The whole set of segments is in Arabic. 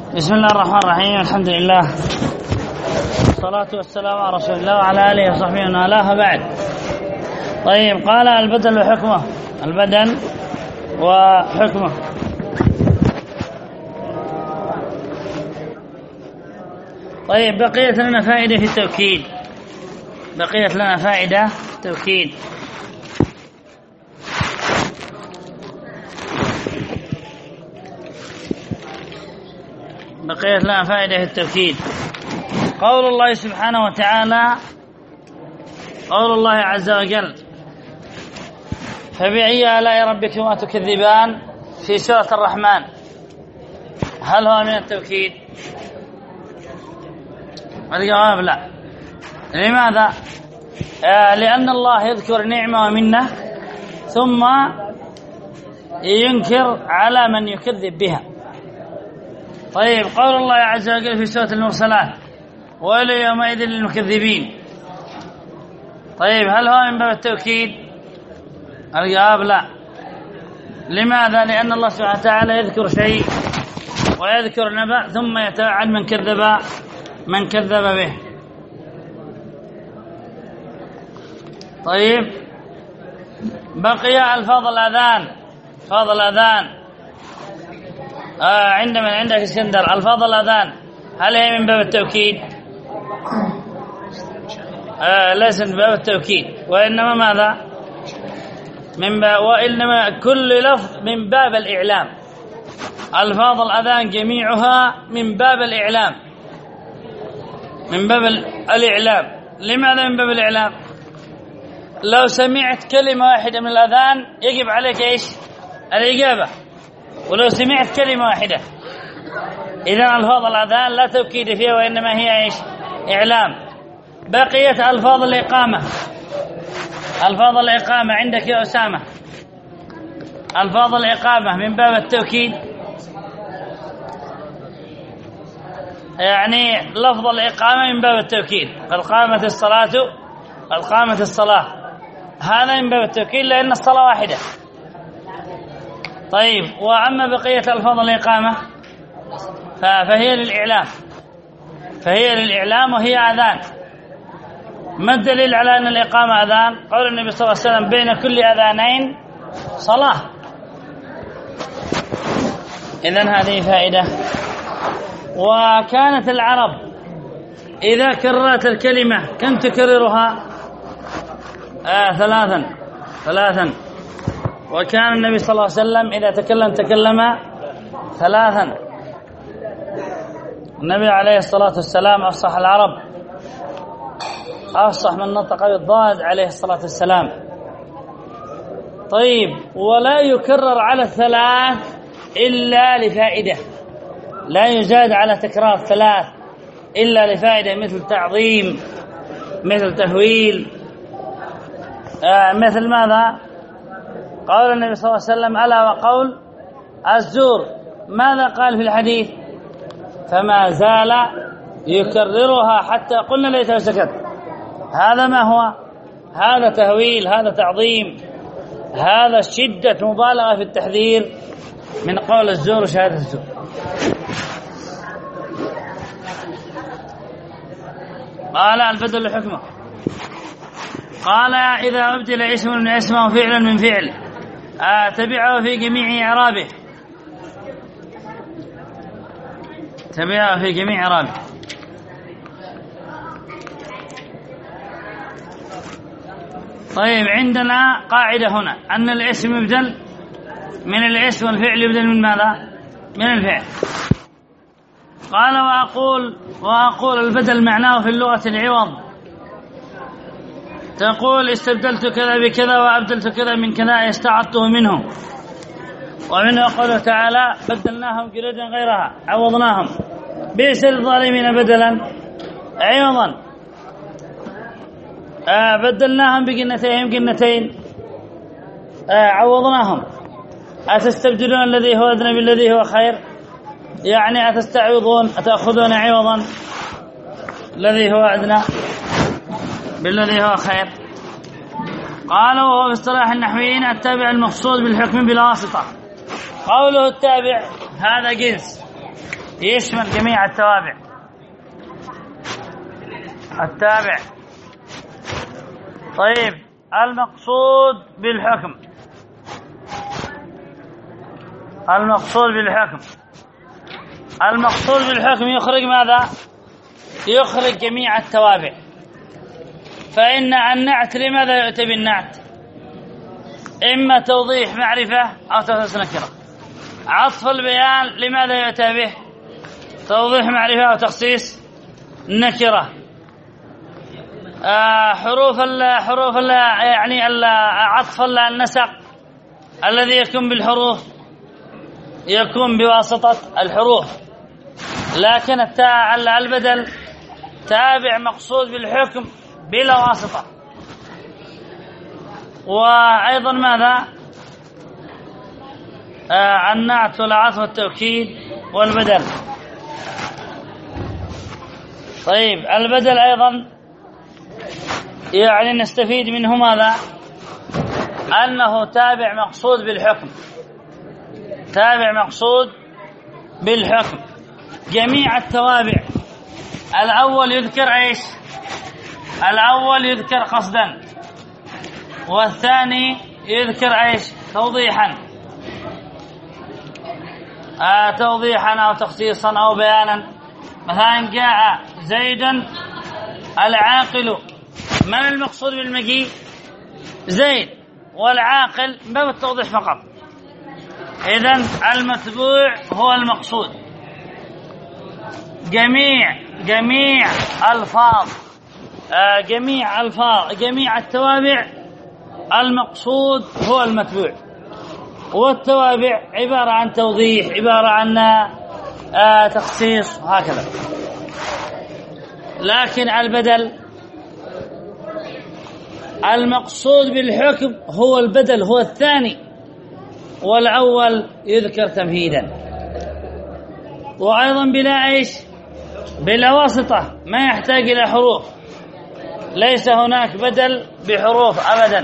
بسم الله الرحمن الرحيم. الحمد لله والصلاة والسلام على رسول الله وعلى آله وصحبه ومن والاه. بعد. طيب، قال البدل وحكمه. البدل وحكمه. طيب، بقيت لنا فائدة في التوكيد. بقيت لنا فائدة في التوكيد. بقيت لنا فائدة في التوكيد. قول الله سبحانه وتعالى، قول الله عز وجل: فبأي آلاء ربكما تكذبان، في سورة الرحمن. هل هو من التوكيد؟ الجواب لا. لماذا؟ لأن الله يذكر نعمة ومنة ثم ينكر على من يكذب بها. طيب، قول الله عز وجل في سورة المرسلات: ويل يومئذ للمكذبين. طيب، هل هو من باب التوكيد؟ الجواب لا. لماذا؟ لأن الله سبحانه وتعالى يذكر شيء ويذكر نبأ ثم يتوعد من كذب به. طيب، بقي الفاظ الأذان. فاظ الأذان عندما عندك اسكندر، الفاظ الأذان هل هي من باب التوكيد؟ ليس من باب التوكيد، وإنما ماذا؟ وإنما كل لفظ من باب الإعلام. الفاظ الأذان جميعها من باب الإعلام، من باب الإعلام. لماذا من باب الإعلام؟ لو سمعت كلمة واحدة من الأذان يجب عليك إيش؟ الإجابة. ولو سمعت كلمة واحدة، إذن ألفاظ الأذان لا توكيد فيها، وإنما هي إيش؟ إعلام. بقيت ألفاظ الإقامة. ألفاظ الإقامة عندك يا أسامة، ألفاظ الإقامة من باب التوكيد، يعني لفظ الإقامة من باب التوكيد. قد قامت الصلاة، قد قامت الصلاة، هذا من باب التوكيد لأن الصلاة واحدة. طيب، وأما بقية ألفاظ الإقامة فهي للإعلام، فهي للإعلام وهي أذان. ما الدليل على أن الإقامة أذان؟ قول النبي صلى الله عليه وسلم: بين كل أذانين صلاة. إذن هذه فائدة. وكانت العرب إذا كررت الكلمة كم تكررها؟ ثلاثا. وكان النبي صلى الله عليه وسلم إذا تكلم ثلاثا. النبي عليه الصلاة والسلام أفصح العرب، أفصح من نطق بالضاد عليه الصلاة والسلام. طيب، ولا يكرر على الثلاث إلا لفائدة، لا يزاد على تكرار ثلاث إلا لفائدة، مثل تعظيم، مثل تهويل، مثل ماذا؟ قال النبي صلى الله عليه وسلم: ألا وقول الزور. ماذا قال في الحديث؟ فما زال يكررها حتى قلنا ليته سكت. هذا ما هو؟ هذا تهويل، هذا تعظيم، هذا شدة مبالغة في التحذير من قول الزور وشهادة الزور. قال البدل حكمه. قال: إذا أبدل اسم من اسم وفعلا من فعل تبعه في جميع إعرابه. تبعه في جميع إعرابه. طيب، عندنا قاعدة هنا أن الاسم يبدل من الاسم والفعل يبدل من ماذا؟ من الفعل. قال: وأقول البدل معناه في اللغة العوض. تقول: استبدلت كذا بكذا وأبدلت كذا من كذا استعضته منه. ومنه قوله تعالى: بدلناهم جلودا غيرها عوضناهم. بئس للظالمين بدلا عوضا. بدلناهم بجنتين عوضناهم. أتستبدلون الذي هو أدنى بالذي هو خير؟ يعني أتأخذون عوضا الذي هو أدنى بالذي هو خير. قالوا: وهو في اصطلاح النحويين التابع المقصود بالحكم بلا واسطة. قوله التابع هذا جنس، يشمل جميع التوابع. التابع. طيب المقصود بالحكم. المقصود بالحكم. المقصود بالحكم يخرج ماذا؟ يخرج جميع التوابع. فإن النعت لماذا يؤتى بالنعت؟ إما توضيح معرفة أو تخصيص نكرة. عطف البيان لماذا يؤتى به؟ توضيح معرفة أو تخصيص نكرة. حروف يعني عطف النسق الذي يكون بالحروف يكون بواسطة الحروف، لكن البدل تابع مقصود بالحكم بلا واسطة. وأيضا ماذا؟ النعت والعطف والتوكيد والبدل. طيب البدل أيضا يعني نستفيد منه ماذا؟ أنه تابع مقصود بالحكم. تابع مقصود بالحكم. جميع التوابع الأول يذكر إيش؟ الأول يذكر قصدا، والثاني يذكر إيش؟ توضيحا. توضيحا أو تخصيصا أو بيانا. مثلا جاء زيد العاقل. من المقصود بالمجيء؟ زيد، والعاقل باب التوضيح فقط. إذن المتبوع هو المقصود. جميع جميع التوابع المقصود هو المتبوع، والتوابع عبارة عن توضيح، عبارة عن تخصيص، هكذا. لكن البدل المقصود بالحكم هو البدل، هو الثاني، والأول يذكر تمهيدا. وأيضا بلا إيش؟ بلا واسطة، ما يحتاج إلى حروف. ليس هناك بدل بحروف أبدا.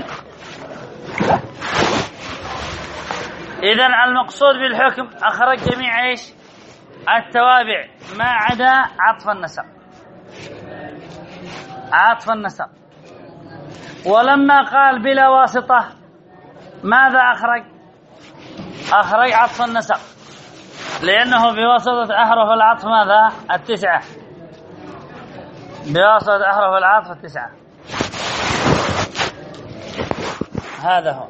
إذن المقصود بالحكم أخرج جميع إيش؟ التوابع ما عدا عطف النسق. عطف النسق. ولما قال بلا واسطة ماذا أخرج؟ أخرج عطف النسق، لأنه بواسطة أحرف العطف ماذا؟ 9. بواسطة أحرف العطف 9. هذا هو.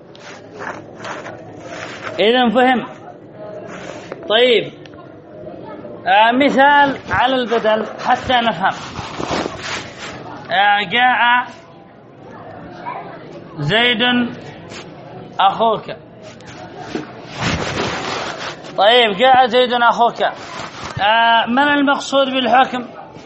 إذن فهم. طيب مثال على البدل حتى نفهم. جاء زيد أخوك. طيب جاء زيد أخوك. من المقصود بالحكم؟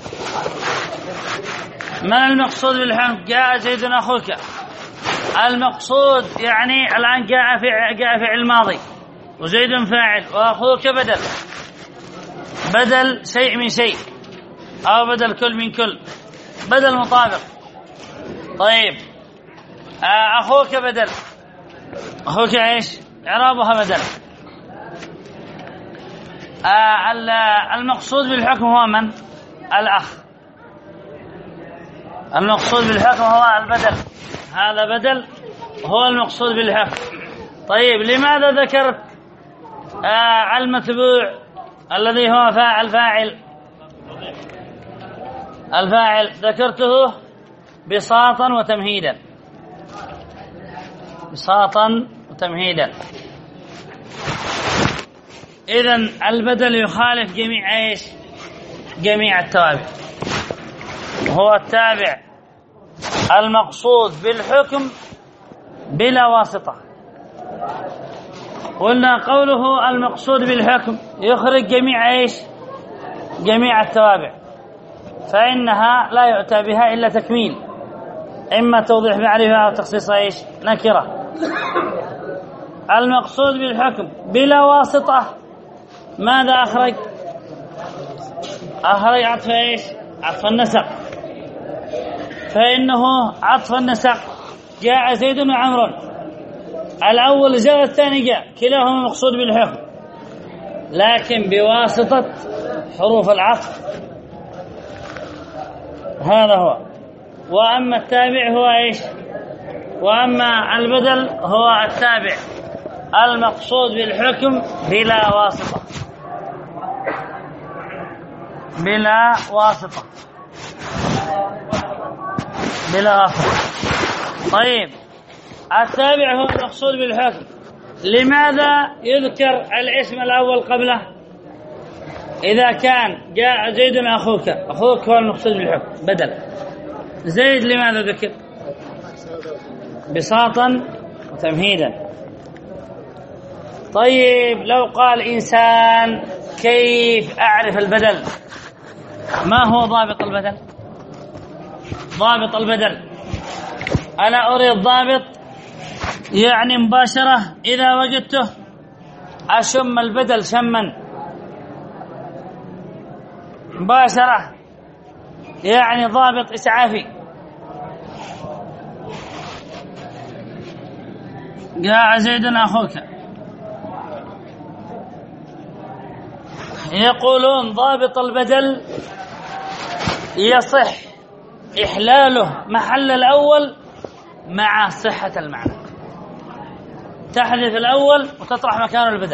من المقصود بالحكم؟ جاء زيد أخوك. المقصود يعني الآن جاء فعل ماضي، وزيد فاعل، وأخوك بدل شيء من شيء، أو بدل كل من كل، بدل مطابق. طيب أخوك بدل. أخوك إيش؟ إعرابها بدل. المقصود بالحكم هو من؟ الأخ. المقصود بالحكم هو البدل. هذا بدل هو المقصود بالحكم. طيب لماذا ذكرت المتبوع الذي هو الفاعل ذكرته بساطا وتمهيدا. بساطا وتمهيدا. إذن البدل يخالف جميع إيش؟ جميع التوابع. هو التابع المقصود بالحكم بلا واسطة. قلنا قوله المقصود بالحكم يخرج جميع إيش؟ جميع التوابع، فإنها لا يؤتى بها إلا تكميل، إما توضيح معرفة أو تخصيص إيش؟ نكرة. المقصود بالحكم بلا واسطة ماذا أخرج؟ أخرج عطف إيش؟ عطف النسق. فإنه عطف النسق جاء زيد وعمر، الأول جاء والثاني جاء، كلاهما مقصود بالحكم، لكن بواسطة حروف العطف، هذا هو. وأما التابع هو إيش؟ وأما البدل هو التابع المقصود بالحكم بلا واسطة، بلا واسطة، بلا واسطة. طيب التابع هو المقصود بالحكم. لماذا يذكر الاسم الأول قبله؟ إذا كان جاء زيد أخوك، أخوك هو المقصود بالحكم بدل زيد، لماذا ذكر؟ بساطا وتمهيدا. طيب لو قال إنسان كيف أعرف البدل؟ ما هو ضابط البدل؟ ضابط البدل أنا أريد ضابط يعني مباشرة إذا وجدته أشم البدل شما مباشرة، يعني ضابط إسعافي. جاء زيد أخوك، يقولون ضابط البدل يصح إحلاله محل الأول مع صحة المعنى، تحذف الأول وتطرح مكانه البدل.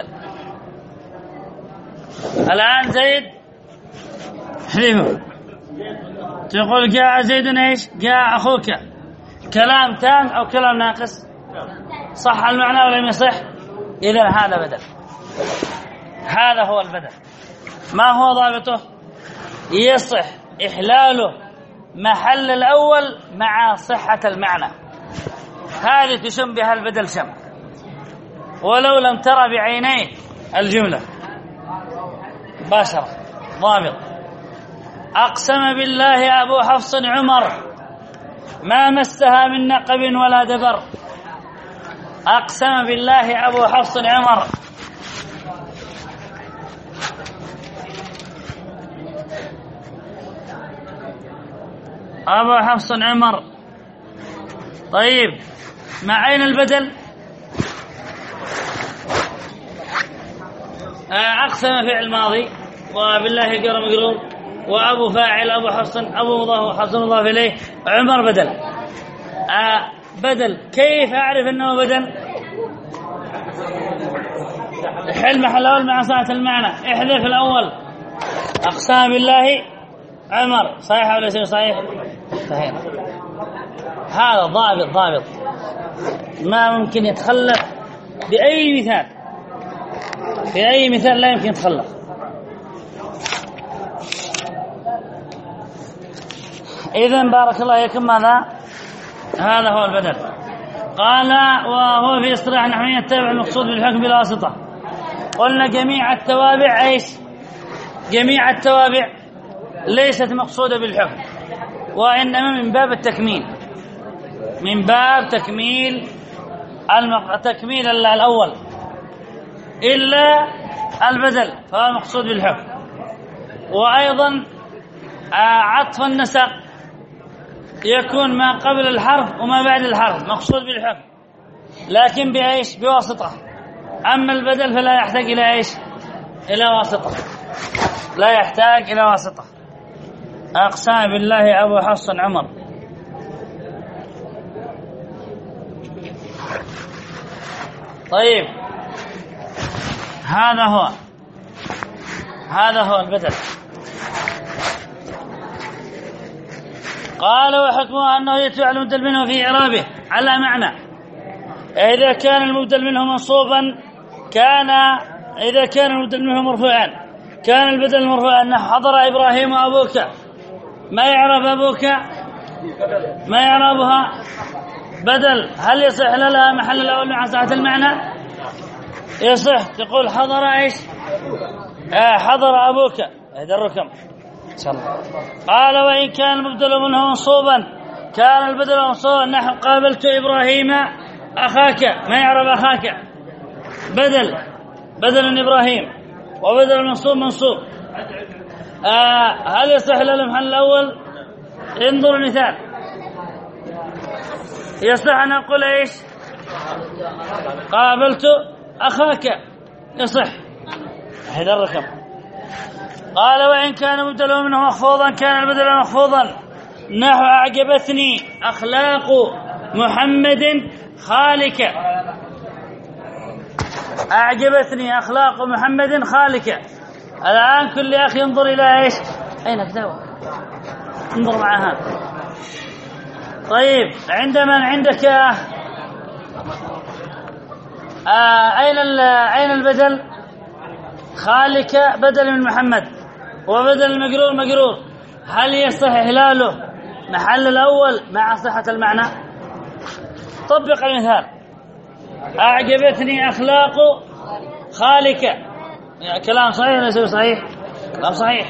الآن زيد حذفه، تقول جاء زيد إيش؟ جاء أخوك، كلام تام أو كلام ناقص؟ صح المعنى ولا لم يصح؟ إذن هذا بدل، هذا هو البدل. ما هو ضابطه؟ يصح إحلاله محل الأول مع صحة المعنى، هذه تشم بها البدل شم ولو لم ترى بعينيه الجملة مباشرة. ضابط: أقسم بالله أبو حفص عمر ما مسها من نقب ولا دبر. أقسم بالله أبو حفص عمر، أبو حفص عمر. طيب مع أين البدل؟ أقسم فعل ماضي، وبالله جر مجرور، وأبو فاعل، أبو حفص، أبو مضاف حفص مضاف إليه، عمر بدل. بدل كيف أعرف أنه بدل؟ حل محل الأول مع صحة المعنى، احذف الأول. أقسم بالله عمر، صحيح ولا ليس صحيح؟ صحيح. هذا ضابط ما ممكن يتخلف بأي مثال، في أي مثال لا يمكن يتخلف. إذن بارك الله فيكم، ماذا؟ هذا هو البدل. قال: وهو في اصطلاح نحوي التابع المقصود بالحكم بلا واسطة. قلنا جميع التوابع ايش؟ جميع التوابع ليست مقصودة بالحكم، وإنما من باب التكميل، من باب تكميل تكميل الأول، إلا البدل فهو مقصود بالحكم. وأيضا عطف النسق يكون ما قبل الحرف وما بعد الحرف مقصود بالحكم، لكن بإيش؟ بواسطة. أما البدل فلا يحتاج إلى إيش؟ إلى واسطة، لا يحتاج إلى واسطة. أقسم بالله أبو حفص عمر. طيب هذا هو البدل. قال: وحكمه أنه يتبع المبدل منه في إعرابه على معنى. إذا كان المبدل منه منصوبا إذا كان المبدل منه مرفوعا كان البدل مرفوعا. نحو حضر إبراهيم أبوك، ما يعرب أبوك؟ ما يعربها بدل. هل يصح لها محل الأول مع صحة المعنى؟ يصح. تقول حضر إيش؟ حضر أبوك، هذا الرقم إن شاء الله. قال: وإن كان المبدل منه منصوبا كان البدل منصوبا. نحو قابلت إبراهيم أخاك، ما يعرب أخاك؟ بدل إبراهيم، وبدل المنصوب منصوب. هل يصح له المحل الأول؟ انظر المثال. يصح أن أقول إيش؟ قابلت أخاك، يصح، هذا الرقم. قال وإن كان مبدل منه مخفوضا كان البدل مخفوضا، نحو أعجبتني أخلاق محمد خالك. أعجبتني أخلاق محمد خالك. الآن كل أخ ينظر إلى إيش؟ أين كتابه؟ انظر معها. طيب عند من عندك؟ أين البدل؟ خالك بدل من محمد، وبدل المجرور مجرور. هل يصح إهلاله محل الأول مع صحة المعنى؟ طبق المثال. أعجبتني أخلاق خالك. كلام صحيح ولا ليس صحيح؟ كلام صحيح.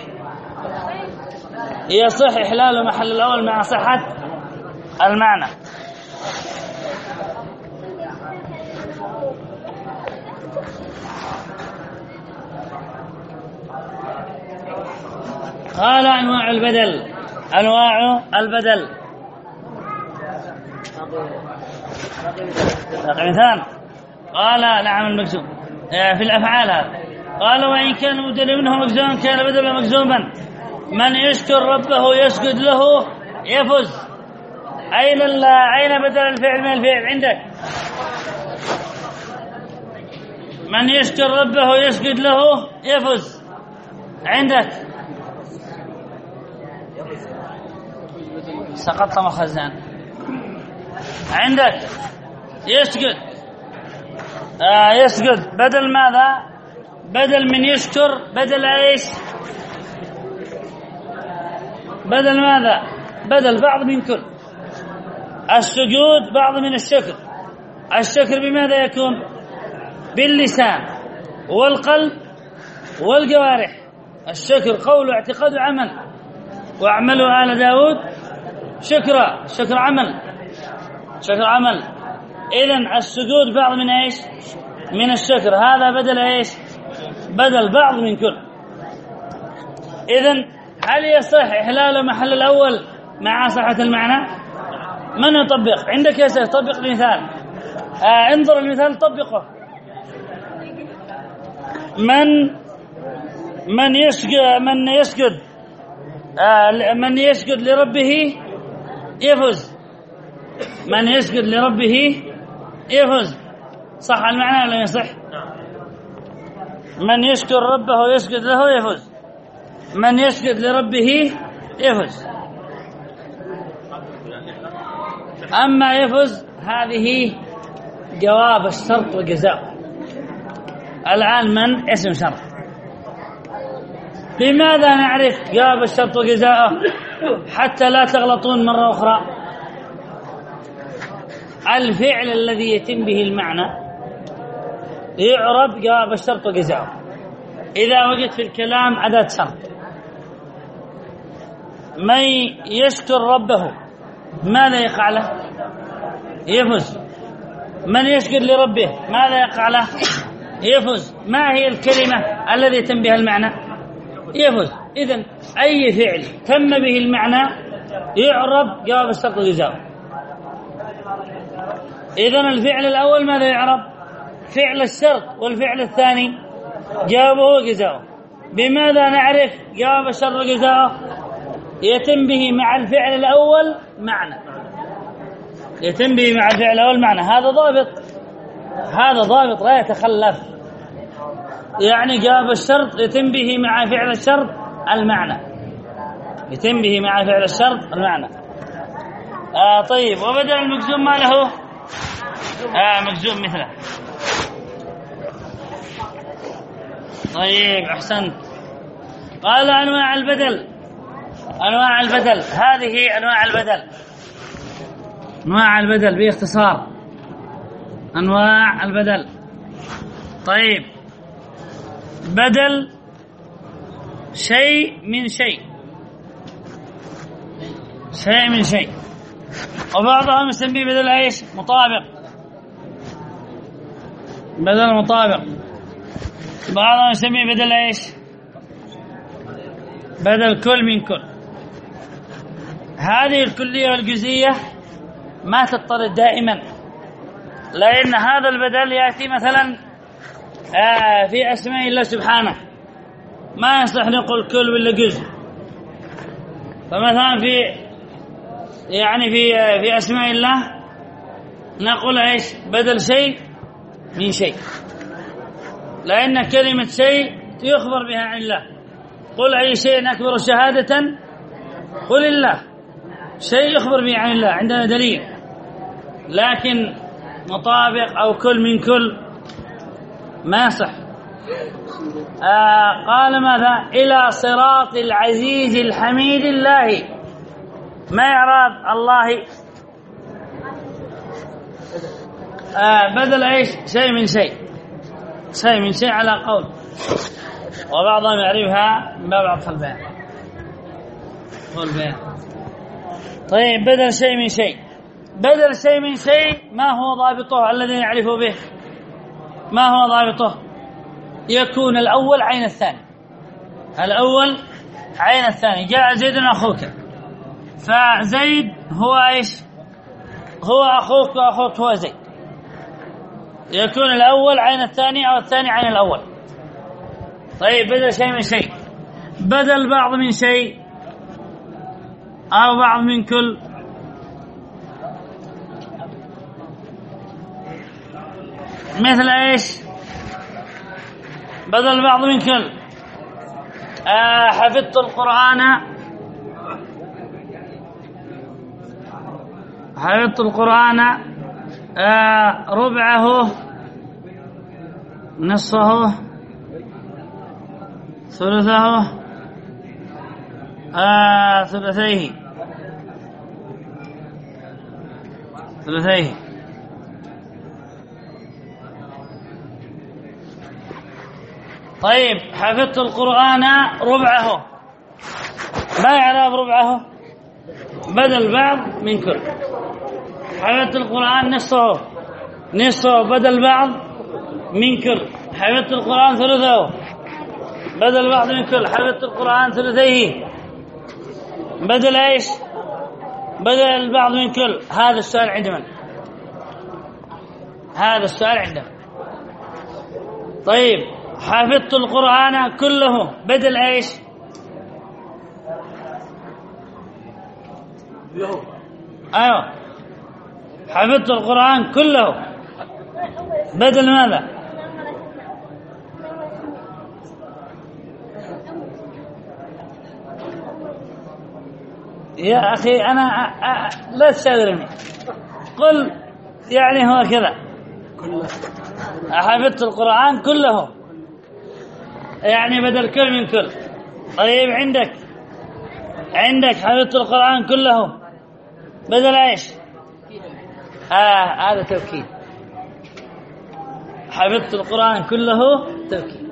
يصح إحلاله محل الأول مع صحة المعنى. قال أنواع البدل. أنواع البدل مثال. قال نعم المجزوم في الأفعال هذا. قال وإن كان مبدل منه مجزوما كان بدلا مجزوما. من يشكر ربه يسجد له يفز. أين بدل الفعل من الفعل عندك؟ من يشكر ربه يسجد له يفز عندك. سقط مخزن عندك. يسجد يسجد بدل ماذا؟ بدل من يشكر. بدل ايش؟ بدل ماذا؟ بدل بعض من كل. السجود بعض من الشكر. الشكر بماذا يكون؟ باللسان والقلب والجوارح. الشكر قول واعتقاد وعمل. واعملوا آل داود شكرا. شكر عمل. شكر عمل. إذن السجود بعض من ايش؟ من الشكر. هذا بدل ايش؟ بدل بعض من كل. إذن هل يصح إحلال محل الأول مع صحة المعنى؟ من يطبق؟ عندك يا سيد طبق المثال. انظر المثال طبقه. من يسجد لربه يفوز. من يسجد لربه يفوز. صح المعنى ولا يصح؟ من يشكر ربه يسجد له يفوز. من يسجد لربه يفوز. أما يفوز هذه جواب الشرط وجزاء. الآن من اسم شرط. بماذا نعرف جواب الشرط وجزاءه حتى لا تغلطون مرة أخرى؟ الفعل الذي يتم به المعنى يعرب جواب الشرط وجزاءه. إذا وجد في الكلام أداة شرط. من يشكر ربه ماذا يقع له؟ يفوز. من يشكر لربه ماذا يقع له؟ يفوز. ما هي الكلمة الذي يتم بها المعنى؟ يفوز. إذن أي فعل تم به المعنى يعرب جواب الشرط وجزاؤه. إذن الفعل الأول ماذا يعرب؟ فعل الشرط. والفعل الثاني جوابه وجزاؤه. بماذا نعرف جواب الشرط وجزاؤه؟ يتم به مع الفعل الأول معنى. يتم به مع الفعل الأول معنى. هذا ضابط. هذا ضابط لا يتخلف. يعني جواب الشرط يتم به مع فعل الشرط المعنى. يتم به مع فعل الشرط المعنى. طيب وبدل المجزوم ما له؟ مجزوم مثله. طيب أحسنت. قال أنواع البدل. أنواع البدل. هذه أنواع البدل. أنواع البدل باختصار. أنواع البدل. طيب بدل شيء من شيء. شيء من شيء. وبعضهم يسميه بدل ايش؟ مطابق. بدل مطابق. بعضهم يسميه بدل ايش؟ بدل كل من كل. هذه الكلية والجزئية ما تضطرد دائما، لأن هذا البدل يأتي مثلا في أسماء الله سبحانه. ما يصح نقول كل ولا جزء. فمثلا في أسماء الله نقول إيش؟ بدل شيء من شيء، لأن كلمة شيء يخبر بها عن الله. قل أي شيء أكبر شهادة قل الله، شيء يخبر به عن الله، عندنا دليل. لكن مطابق أو كل من كل ما يصح. قال ماذا؟ إلى صراط العزيز الحميد الله. ما إعراب الله؟ بدل إيش؟ شيء من شيء، شيء من شيء على قول، وبعضهم يعرفها من باب عطف البيان. طيب بدل شيء من شيء، بدل شيء من شيء ما هو ضابطه الذي نعرف به؟ ما هو ضابطه؟ يكون الأول عين الثاني، الأول عين الثاني. جاء زيد أخوك، فزيد هو إيش؟ هو أخوك وأخوك هو زيد. يكون الأول عين الثاني أو الثاني عين الأول. طيب بدل شيء من شيء، بدل بعض من شيء أو بعض من كل. مثل إيش؟ بدل بعض من كل. حفظت القرآن، حفظت القرآن ربعه نصه ثلثه ثلثيه. طيب حفظت القرآن ربعه، ما إعراب ربعه؟ بدل بعض من كل. حفظت القرآن نصفه بدل بعض من كل. حفظت القرآن ثلثه بدل بعض من كل. حفظت القرآن ثلثيه بدل ايش؟ بدل البعض من كل. هذا السؤال عند من؟ هذا السؤال عند من؟ طيب حفظت القرآن كله بدل ايش؟ ايوه حفظت القرآن كله بدل ماذا؟ يا أخي أنا لا تشاورني، قل يعني هو كذا. حفظت القرآن كله يعني بدل كل من كل. طيب عندك حفظت القرآن كله بدل ايش؟ هذا توكيد. حفظت القرآن كله توكيد،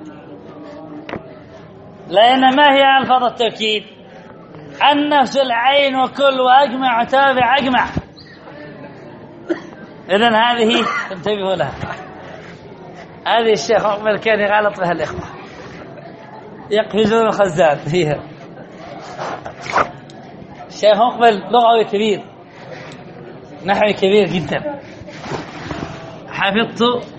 لأن ما هي ألفاظ التوكيد؟ النفس العين وكل وأجمع تابع أجمع. إذن هذه انتبهوا لها. هذه الشيخ مقبل كان يغلط بها الإخوة، يقفزون الخزان فيها. الشيخ مقبل لغوي كبير، نحوي كبير جدا. حفظت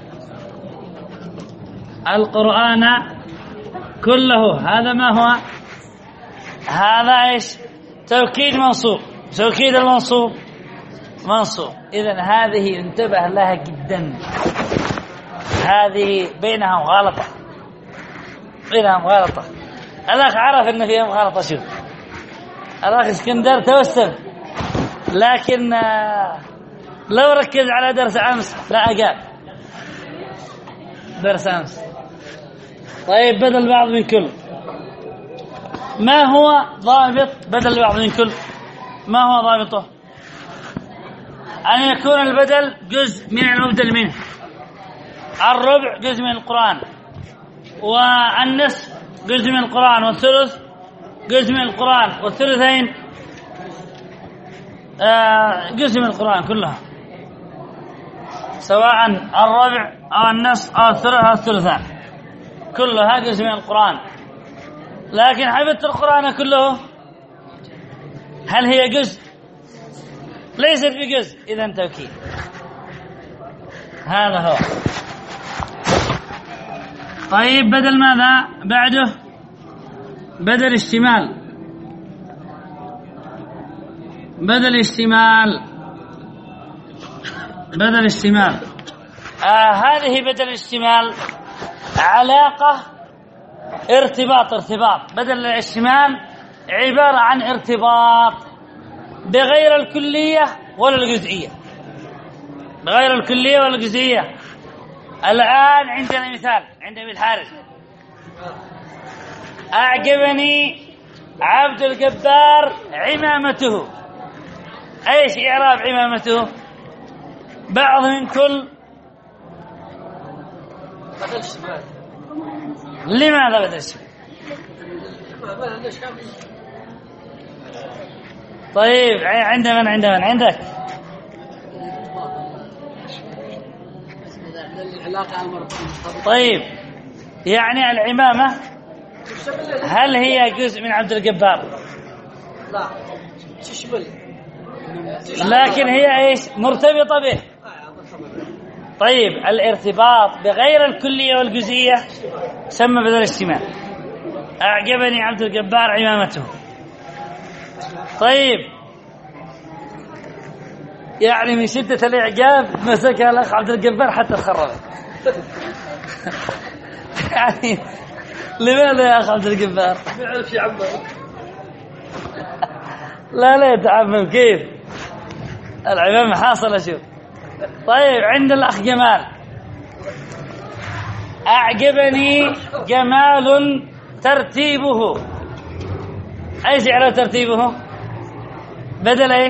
القرآن كله، هذا ما هو؟ هذا ايش؟ توكيد منصوب. توكيد المنصوب منصوب. إذن هذه انتبه لها جدا، هذه بينهم غلطة، بينهم غلطة. الأخ عرف أن فيهم غلطة. شوف الأخ اسكندر توسم، لكن لو ركز على درس أمس لا أجاب درس أمس. طيب بدل بعض من كل، ما هو ضابط بدل بعض من كل؟ ما هو ضابطه؟ أن يكون البدل جزء من المبدل منه. الربع جزء من القرآن، والنصف جزء من القرآن، والثلث جزء من القرآن، والثلثين جزء من القرآن كلها، سواء الربع أو النصف أو الثلث أو الثلثان، كلها جزء من القرآن. لكن حفظت القرآن كله، هل هي جزء؟ ليست بجزء، إذن توكيد. هذا هو. طيب بدل ماذا بعده؟ بدل اشتمال. بدل اشتمال. بدل اشتمال. هذه بدل اشتمال علاقة ارتباط. بدل الاشتمال عبارة عن ارتباط بغير الكلية ولا الجزئية. بغير الكلية ولا الجزئية. الآن عندنا مثال عند ابن الحارث: أعجبني عبد الجبار عمامته. ايش إعراب عمامته؟ بعض من كل. بدل الشمال. لماذا بدل الشمال؟ طيب عند من عندك؟ طيب يعني العمامة هل هي جزء من عبد الجبار؟ لا تشمل، لكن هي ايش؟ مرتبطة به. طيب الارتباط بغير الكلية والجزئية سمى بدل اشتمال. أعجبني عبد الجبار عمامته. طيب يعني من شدة الإعجاب مسكها الأخ عبد الجبار حتى تخربت. يعني لماذا يا أخ عبد الجبار؟ ما يعرف يعمم. لا يتعمم. كيف العمامة حاصلة؟ شوف. طيب عند الأخ جمال: أعجبني جمال ترتيبه. أيش إعراب ترتيبه؟ بدل إيش؟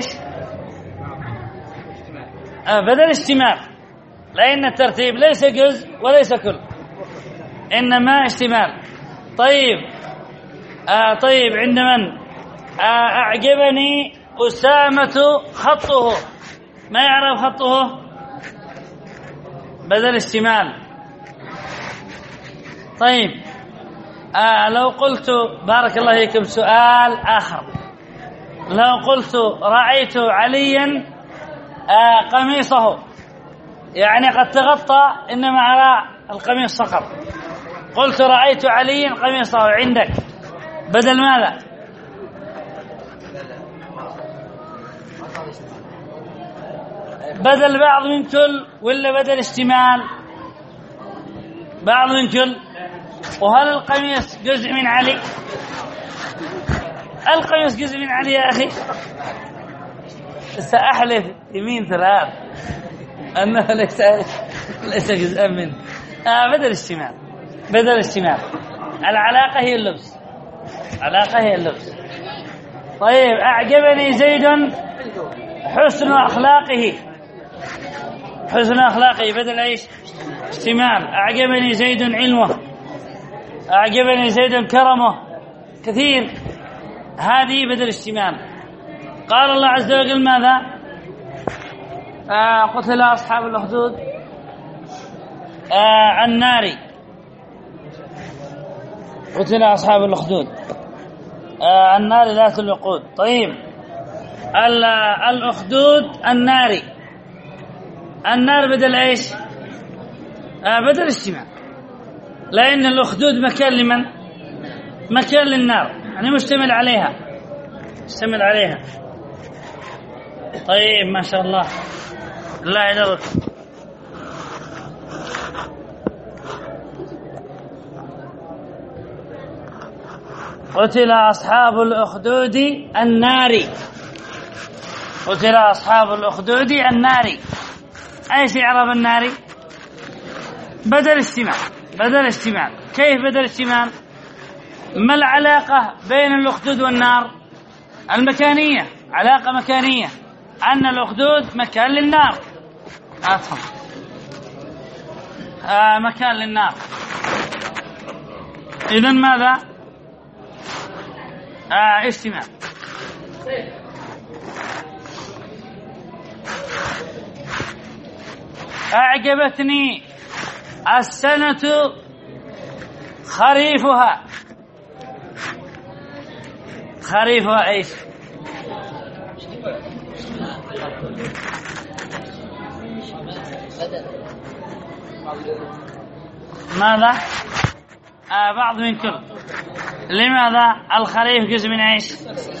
بدل اشتمال، لأن الترتيب ليس جزء وليس كل، إنما اشتمال. طيب طيب عند من؟ أعجبني أسامة خطه. ما يعرف خطه؟ بدل اشتمال. طيب لو قلت بارك الله فيكم سؤال آخر: لو قلت رأيت عليا قميصه، يعني قد تغطى إنما على القميص فقط. قلت رأيت عليا قميصه عندك، بدل ماذا؟ بدل بعض من كل ولا بدل اشتمال؟ بعض من كل. وهل القميص جزء من علي؟ القميص جزء من علي يا أخي. سأحلف يمين ثلاث أنه ليس جزءا منه. بدل اشتمال. بدل اشتمال. العلاقة هي اللبس. العلاقة هي اللبس. طيب أعجبني زيد حسن أخلاقه. حسن أخلاقه بدل ايش؟ اشتمال. أعجبني زيد علمه. أعجبني زيد كرمه. كثير. هذه بدل اشتمال. قال الله عز وجل ماذا؟ قتل أصحاب الأخدود النار. قتل أصحاب الأخدود النار ذات الوقود. طيب الأخدود النار. النار بدل ايش؟ بدل اشتمال، لأن الأخدود مكان لمن؟ مكان للنار، يعني مشتمل عليها. مشتمل عليها. طيب ما شاء الله. لا يدرك. قتل أصحاب الأخدود النار. قتل أصحاب الأخدود النار. أيش إعراب النار؟ بدل اشتمال. بدل اشتمال. كيف بدل اشتمال؟ ما العلاقة بين الأخدود والنار؟ المكانية. علاقة مكانية، أن الأخدود مكان للنار. مكان للنار. إذن ماذا؟ اشتمال. أعجبتني السنة خريفها. خريفها ايش؟ ماذا؟ بعض من كل. لماذا؟ الخريف جزء من ايش؟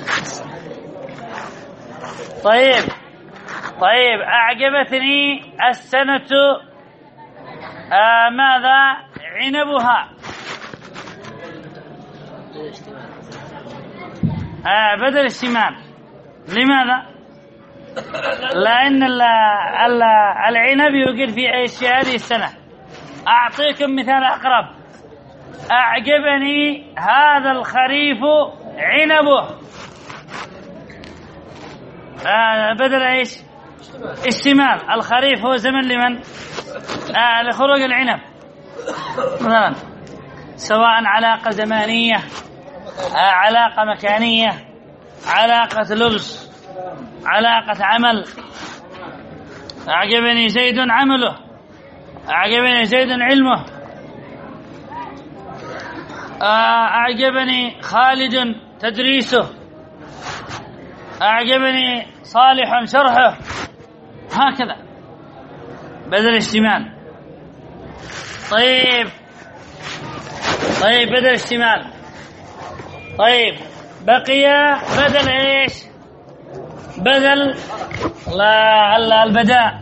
طيب أعجبتني السنة ماذا؟ عنبها. بدل اشتمال. لماذا؟ لأن العنب يوجد في ايش في هذه السنة. أعطيكم مثال أقرب. أعجبني هذا الخريف عنبه. بدل ايش؟ اشتمال. الخريف هو زمن لمن؟ لخروج العنب مثلا، سواء علاقة زمانية، علاقة مكانية، علاقة لبس، علاقة عمل. أعجبني زيد عمله، أعجبني زيد علمه، أعجبني خالد تدريسه، أعجبني صالح شرحه. هكذا بدل اشتمال. طيب بدل اشتمال. طيب بقي بدل ايش؟ بدل البداء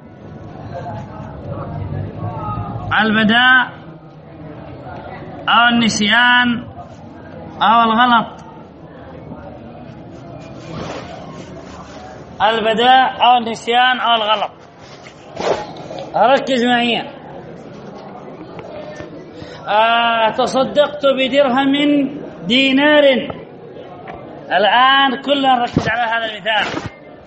أو النسيان أو الغلط. البداء أو النسيان أو الغلط. ركز معي. تصدقت بدرهم دينار. الآن كلنا نركز على هذا المثال.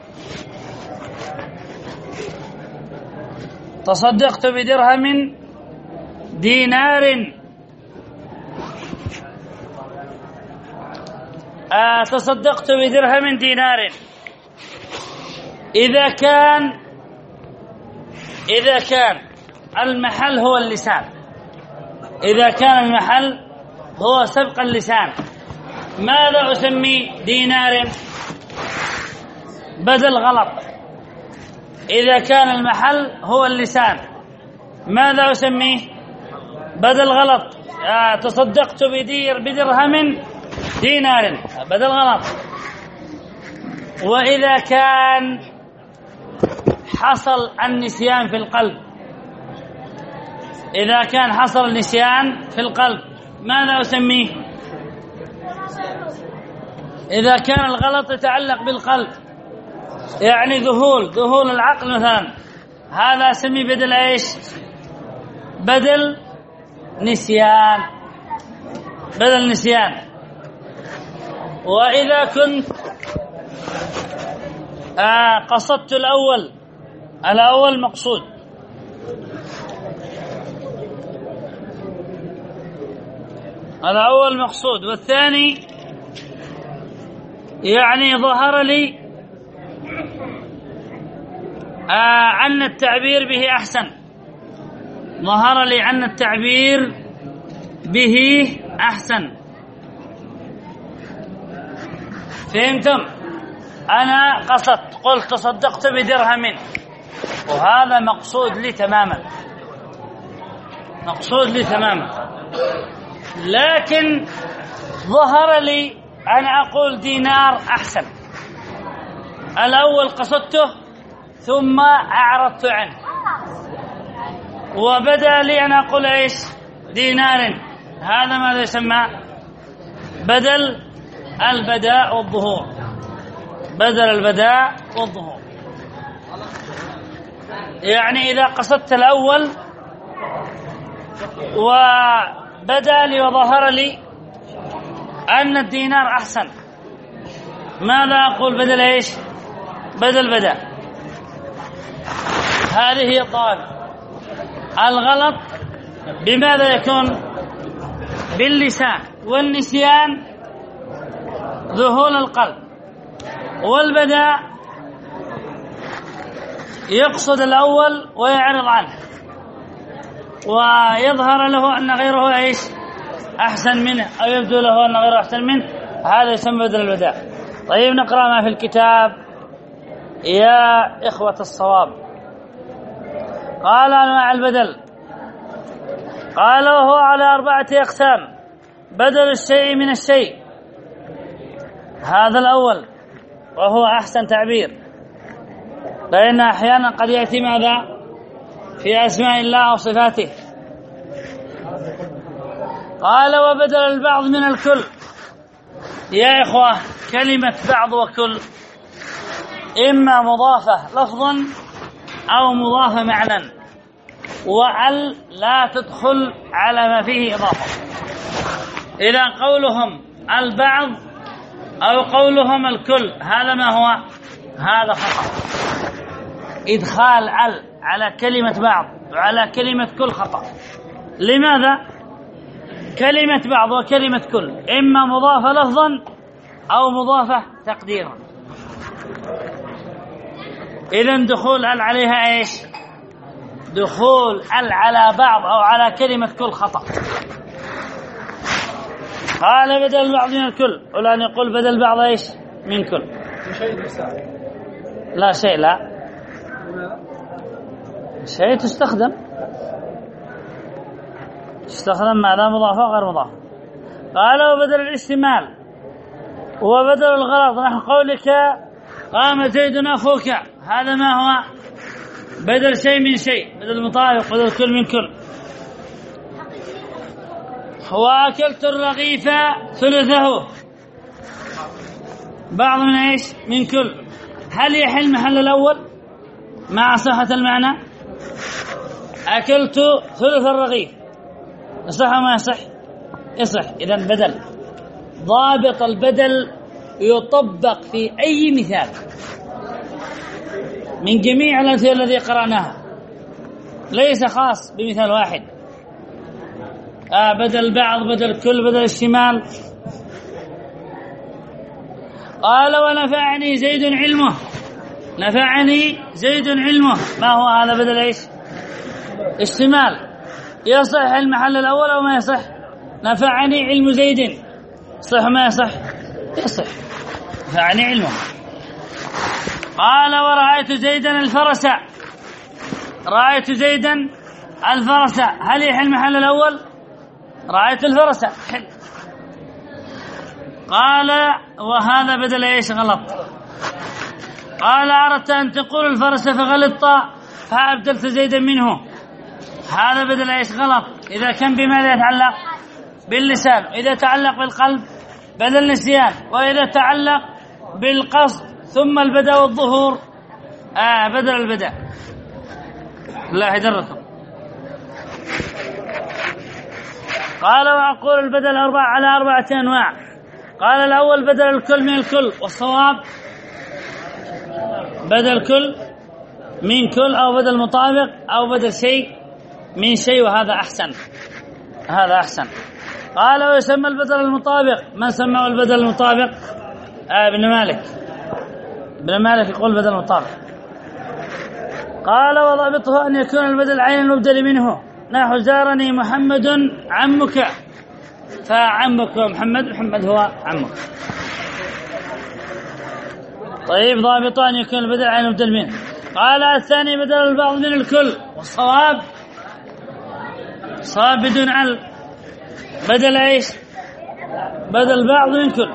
تصدقت بدرهم دينار. تصدقت بدرهم دينار. إذا كان المحل هو اللسان، إذا كان المحل هو سبق اللسان، ماذا أسمي؟ دينار بدل غلط. إذا كان المحل هو اللسان، ماذا أسميه؟ بدل غلط. تصدقت بدرهم دينار بدل غلط. وإذا كان حصل النسيان في القلب، إذا كان حصل النسيان في القلب، ماذا أسميه؟ إذا كان الغلط يتعلق بالقلب، يعني ذهول العقل مثلا، هذا أسميه بدل إيش؟ بدل نسيان. بدل نسيان. وإذا كنت قصدت الأول مقصود، الأول مقصود، والثاني يعني ظهر لي أن التعبير به أحسن، ظهر لي أن التعبير به أحسن. فهمتم؟ أنا قصدت، قلت تصدقت بدرهم، وهذا مقصود لي تماما، مقصود لي تماما، لكن ظهر لي أن أقول دينار أحسن. الأول قصدته ثم أعرضت عنه، وبدأ لي أن أقول إيش؟ دينار. هذا ماذا يسمى؟ بدل البداء والظهور. بدل البداء والظهور. يعني إذا قصدت الأول وبدأ لي وظهر لي أن الدينار أحسن، ماذا أقول بدل إيش؟ بدل بداء. هذه هي الضوابط. الغلط بماذا يكون؟ باللسان، والنسيان ذهول القلب، والبداء يقصد الأول ويعرض عنه ويظهر له أن غيره إيش؟ أحسن منه، أو يبدو له أن غيره أحسن منه، هذا يسمى بدل البداء. طيب نقرأ ما في الكتاب يا إخوة الصواب. قال أنواع البدل: قال وهو على 4 أقسام: بدل الشيء من الشيء، هذا الأول وهو أحسن تعبير، لأن أحيانا قد يأتي ماذا في أسماء الله أو صفاته. قال وبدل البعض من الكل. يا إخوة، كلمة بعض وكل إما مضافة لفظا أو مضافة معنى، وأل لا تدخل على ما فيه إضافة. إذا قولهم البعض أو قولهم الكل هذا ما هو؟ هذا خطأ. إدخال ال على كلمة بعض وعلى كلمة كل خطأ. لماذا؟ كلمة بعض وكلمة كل إما مضافة لفظا أو مضافة تقديرا. إذن دخول ال عليها إيش؟ دخول ال على بعض أو على كلمة كل خطأ. قال بدل البعض من الكل، ولا نقول بدل البعض إيش؟ من كل. لا شيء، لا شيء تستخدم ماذا؟ مضافة غير مضافة. قال وبدل الاستعمال وبدل الغرض، نحن قولك قام زيد أخوك، هذا ما هو؟ بدل شيء من شيء، بدل مطابق، بدل كل من كل. وأكلت الرغيف ثلثه، بعض من إيش؟ من كل. هل يحل محل الأول مع صحة المعنى؟ أكلت ثلث الرغيف، يصح ما يصح؟ يصح. إذن بدل، ضابط البدل يطبق في أي مثال من جميع الأمثلة التي قرأناها، ليس خاص بمثال واحد. بدل بعض، بدل كل، بدل الشمال. قال ونفعني زيد علمه، نفعني زيد علمه، ما هو هذا؟ بدل ايش؟ الشمال. يصح المحل الأول أو ما يصح؟ نفعني علم زيد، صح ما يصح؟ يصح، نفعني علمه. قال ورأيت زيدا الفرس، رأيت زيدا الفرس، هل يحل المحل الأول؟ رأيت الفرس حل. قال وهذا بدل ايش؟ غلط. قال أردت أن تقول الفرس فغلطت فأبدلت زيدا منه، هذا بدل ايش؟ غلط. إذا كان بماذا يتعلق؟ باللسان. إذا تعلق بالقلب بدل النسيان، وإذا تعلق بالقصد ثم البدء والظهور بدل البدء. الله يدركم. قال وأقول البدل على 4 أنواع. قال الأول بدل الكل من الكل، والصواب بدل كل من كل، أو بدل مطابق، أو بدل شيء من شيء، وهذا أحسن، هذا أحسن. قال ويسمى البدل المطابق، من سمى البدل المطابق؟ ابن مالك يقول بدل مطابق. قال وضابطه أن يكون البدل عين المبدل منه، نحو زارني محمد عمك، فعمك هو محمد هو عمك. طيب ضابطه أن يكون البدل عين المبدل منه. قال الثاني بدل البعض من الكل، والصواب صواب بدون ال، بدل ايش؟ بدل بعض من كل.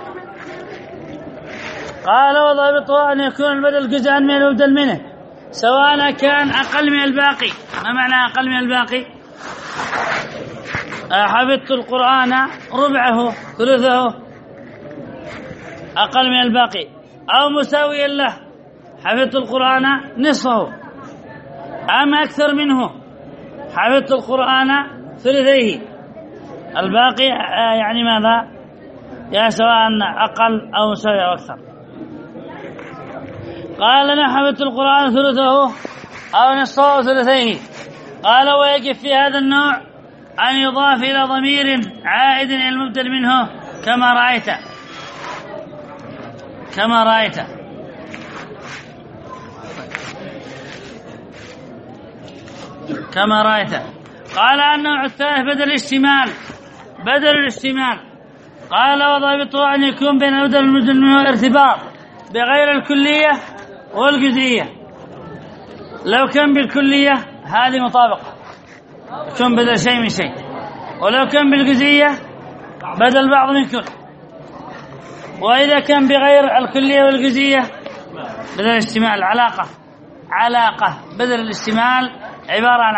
قال وضابطه أن يكون البدل جزءا من المبدل منه، سواء كان أقل من الباقي. ما معنى أقل من الباقي؟ حفظت القرآن ربعه ثلثه، أقل من الباقي. أو مساويا له، حفظت القرآن نصفه. أم أكثر منه، حفظت القرآن ثلثيه، الباقي يعني ماذا؟ يا سواء أقل أو مساوي أو أكثر. قال أنا حفظت القرآن ثلثه أو نصفه أو ثلثيه. قال ويجب في هذا النوع أن يضاف إلى ضمير عائد إلى المبدل منه، كما رأيت قال النوع الثالث بدل الاشتمال. قال وضابطه أن يكون بين البدل والمبدل منه ارتباط بغير الكلية والجزئية. لو كان بالكلية هذه مطابقة، يكون بدل شيء من شيء. ولو كان بالجزئية بدل بعض من كل. وإذا كان بغير الكلية والجزئية بدل الاشتمال علاقة بدل الاشتمال عبارة عن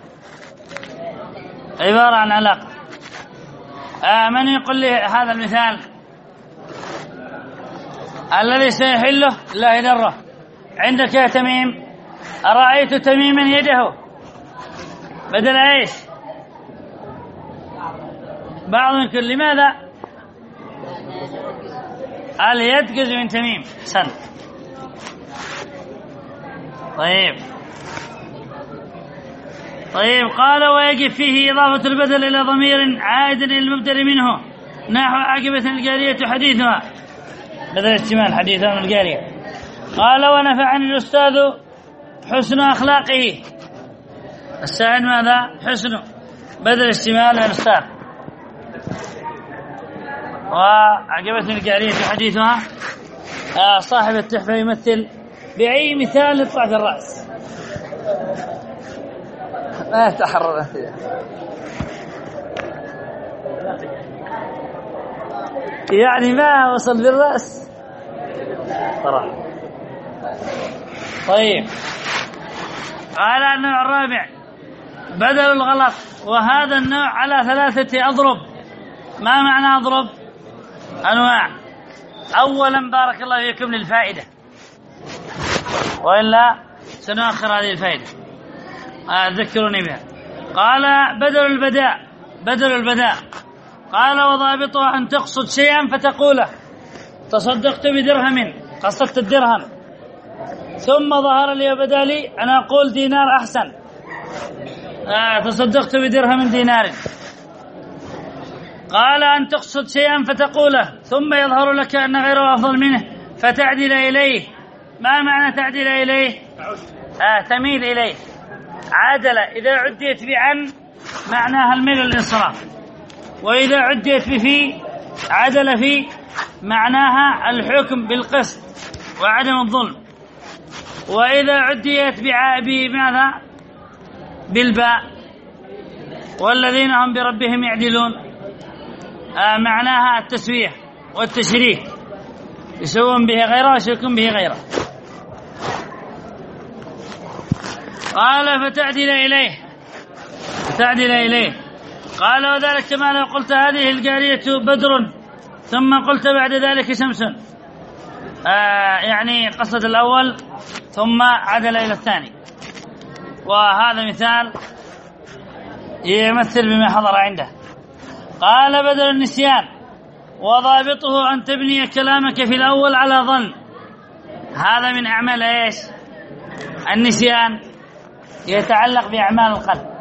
علاقة. من يقول لي هذا المثال الذي سيحله لا يدره؟ عندك يا تميم، أرأيت تميما يده بدل ايش؟ بعض من كل. لماذا؟ اليد جزء من تميم. سن. طيب قال ويجب فيه إضافة البدل إلى ضمير عائد إلى المبدل منه نحو عاقبة الجارية حديثها بدل اشتمال حديثها من الجارية. قال ونفعني الأستاذ حسن أخلاقه. السائل ماذا؟ حسن بدل اشتمال الأستاذ. وعجبتني الجارية حديثها. صاحب التحفة يمثل بأي مثال يطلع في الرأس لا يتحرر فيها، يعني ما وصل بالرأس صراحة. طيب قال النوع الرابع بدل الغلط، وهذا النوع على 3 أضرب. ما معنى أضرب؟ أنواع. أولا بارك الله فيكم للفائدة، وإلا سنؤخر هذه الفائدة، ذكروني بها. قال بدل البداء. قال وضابطها أن تقصد شيئا فتقوله تصدقت بدرهم، قصدت الدرهم، ثم ظهر لي بدالي أن أقول دينار أحسن، تصدقت بدرهم دينار. قال أن تقصد شيئا فتقوله ثم يظهر لك أن غيره أفضل منه فتعدل إليه. ما معنى تعدل إليه؟ تميل إليه. عدل إذا عديت بعن معناها الميل الانصراف، وإذا عديت بفي عدل في معناها الحكم بالقسط وعدم الظلم، وإذا عديت بماذا؟ بالباء والذين هم بربهم يعدلون معناها التسوية والتشريك، يسوون به غيره ويشركون به غيره. قال فتعدل إليه. قال وذلك كما لو قلت هذه الجارية بدر ثم قلت بعد ذلك شمس، يعني قصد الأول ثم عدل إلى الثاني. وهذا مثال يمثل بما حضر عنده. قال بدل النسيان وضابطه أن تبني كلامك في الأول على ظن. هذا من أعمال إيش؟ النسيان يتعلق بأعمال القلب.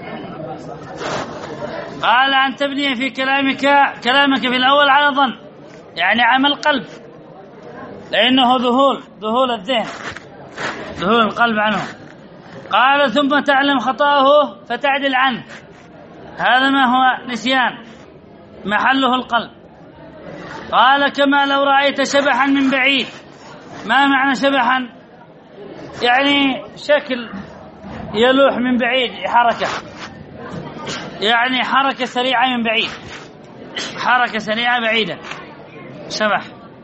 قال أن تبني في كلامك في الأول على ظن، يعني عمل قلب، لأنه ذهول الذهن، ذهول القلب عنه. قال ثم تعلم خطأه فتعدل عنه. هذا ما هو نسيان محله القلب. قال كما لو رأيت شبحا من بعيد. ما معنى شبحا؟ يعني شكل يلوح من بعيد، حركة، يعني حركة سريعة من بعيد، حركة سريعة بعيدة، شبح.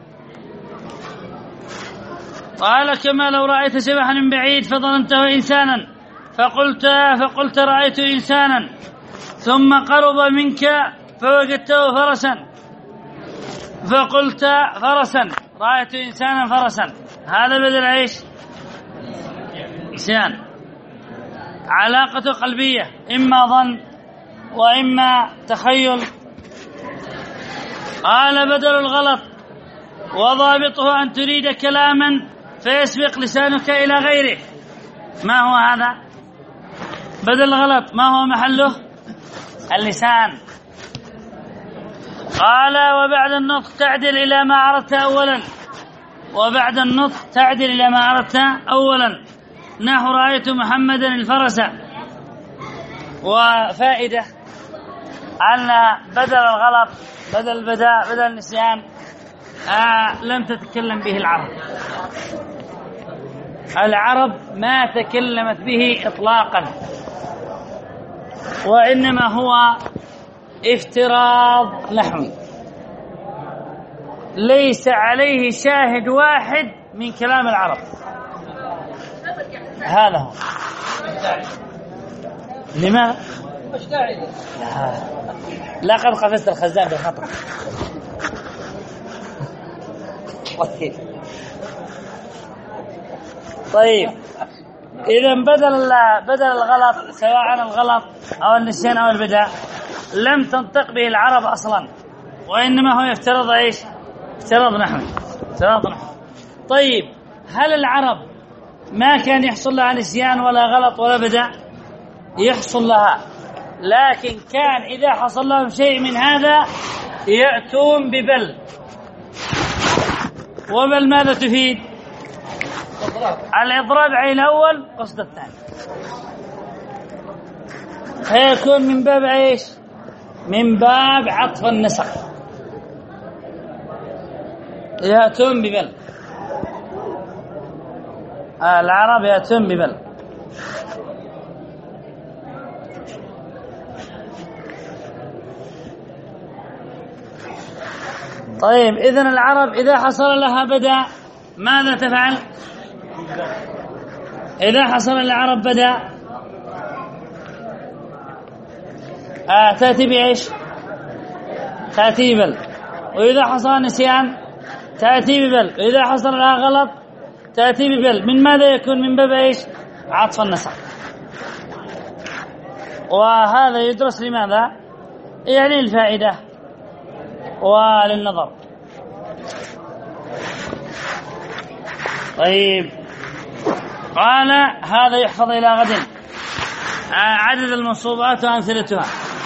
قال كما لو رأيت شبحا من بعيد فظننته إنسانا فقلت رأيت إنسانا ثم قرب منك فوجدته فرسا فقلت فرسا، رأيت إنسانا فرسا. هذا بدل ايش؟ نسيان. علاقة قلبية، إما ظن وإما تخيل. قال بدل الغلط وضابطه أن تريد كلاما فيسبق لسانك إلى غيره. ما هو هذا؟ بدل الغلط ما هو محله؟ اللسان. قال وبعد النطق تعدل إلى ما أردت أولا، وبعد النطق تعدل إلى ما أردت أولا، نحو رأيت محمدا الفرس. وفائدة أن بدل الغلط بدل البداء بدل النسيان لم تتكلم به العرب ما تكلمت به إطلاقا، وإنما هو افتراض نحوي ليس عليه شاهد واحد من كلام العرب. هذا هو. لماذا؟ لا قد قفزت الخزان بالخطأ. طيب إذا بدل الغلط سواء الغلط أو النسيان أو البدع لم تنطق به العرب أصلا، وإنما هو يفترض إيش؟ افتراض نحوي. طيب هل العرب ما كان يحصل لها نسيان ولا غلط ولا بدع؟ يحصل لها، لكن كان إذا حصل لهم شيء من هذا يأتون ببل. وبل ماذا تفيد؟ الإضراب عين الأول قصد الثاني، فيكون من باب إيش؟ من باب عطف النسق، يأتون ببل. العرب يأتون ببل. طيب إذن العرب إذا حصل لها بدأ ماذا تفعل؟ إذا حصل العرب بدأ تأتي بإيش؟ تأتي ببل. وإذا حصل نسيان تأتي ببل. وإذا حصل لها غلط تأتي ببل. من ماذا يكون؟ من باب إيش؟ عطف النسق. وهذا يدرس لماذا؟ يعني الفائدة وللنظر. طيب قال هذا يحفظ إلى غد. عدد المنصوبات وأمثلتها.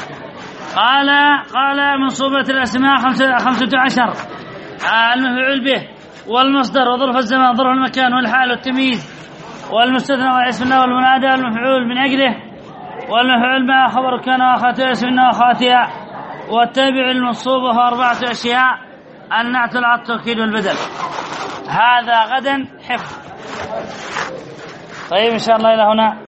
قال منصوبات الأسماء 15، المفعول به والمصدر وظرف الزمان ظرف المكان والحال والتمييز والمستثنى والاسم الله والمنادى والمفعول من أجله والمفعول مع خبر كان وأخواتها اسم الله وأخواتها والتابع المنصوب وهو 4 أشياء: النعت والعطف والتوكيد والبدل. هذا غدا حفظ. طيب إن شاء الله إلى هنا.